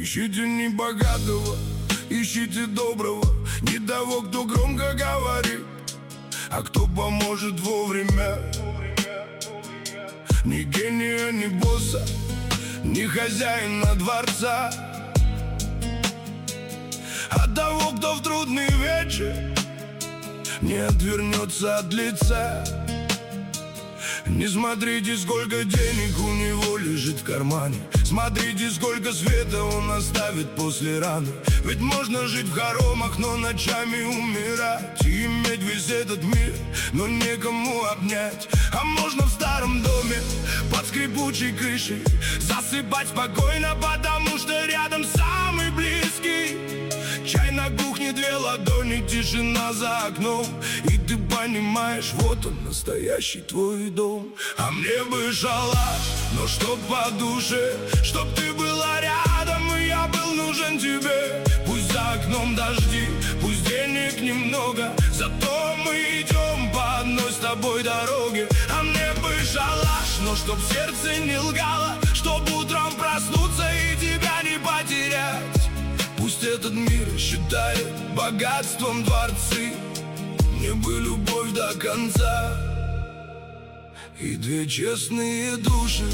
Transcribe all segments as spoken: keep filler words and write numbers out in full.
Ищите не богатого, ищите доброго, не того, кто громко говорит, а кто поможет вовремя. Ни гения, ни босса, ни хозяина дворца, а того, кто в трудный вечер не отвернется от лица. Не смотрите, сколько денег у него лежит в кармане, смотрите, сколько света он оставит после раны. Ведь можно жить в хоромах, но ночами умирать, и иметь весь этот мир, но некому обнять. А можно в старом доме под скрипучей крышей засыпать спокойно, потому что рядом самый близкий. Чай на кухне, две ладони, тишина за окном, и ты понимаешь, вот он, настоящий твой дом. А мне бы шалаш, но чтоб по душе, чтоб ты была рядом, и я был нужен тебе. Пусть за окном дожди, пусть денег немного, зато мы идем по одной с тобой дороге. А мне бы шалаш, но чтоб сердце не лгало, чтоб утром проснуться и тебя не потерять. Пусть этот мир считает богатством дворцы, мне бы любовь до конца и две честные души.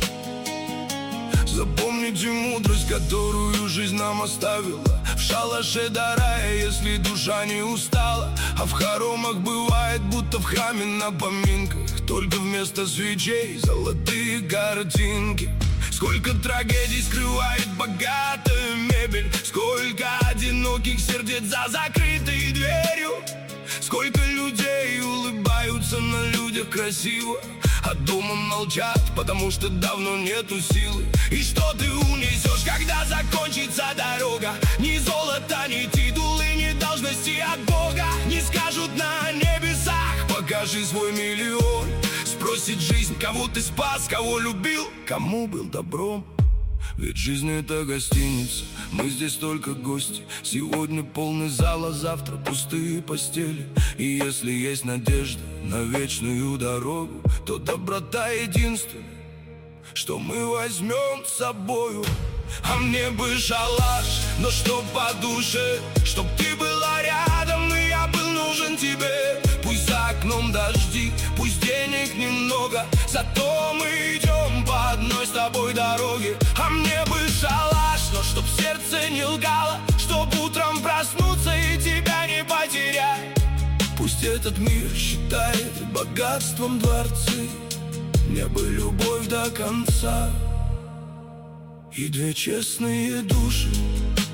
Запомните мудрость, которую жизнь нам оставила. В шалаше до рая, если душа не устала, а в хоромах бывает, будто в храме на поминках, только вместо свечей золотые картинки. Сколько трагедий скрывает богатая мебель, сколько одиноких сердец за закрытой дверью. Сколько людей улыбаются на людях красиво, а дома молчат, потому что давно нету силы. И что ты унесешь, когда закончится дорога? Ни золота, ни титулы, ни должности от Бога не скажут на небесах: покажи свой миллион. Спросит жизнь, кого ты спас, кого любил, кому был добром. Ведь жизнь это гостиница, мы здесь только гости. Сегодня полный зал, а завтра пустые постели. И если есть надежда на вечную дорогу, то доброта единственная, что мы возьмем с собою. А мне бы шалаш, но чтоб по душе, чтоб ты была рядом, и я был нужен тебе. Пусть за окном дожди, пусть денег немного, зато мы идем по одной с тобой дороге. А мне бы шалаш, но чтоб сердце не лгало, чтоб утром проснуться и тебя не потерять. Пусть этот мир считает богатством дворцы, мне бы любовь до конца и две честные души.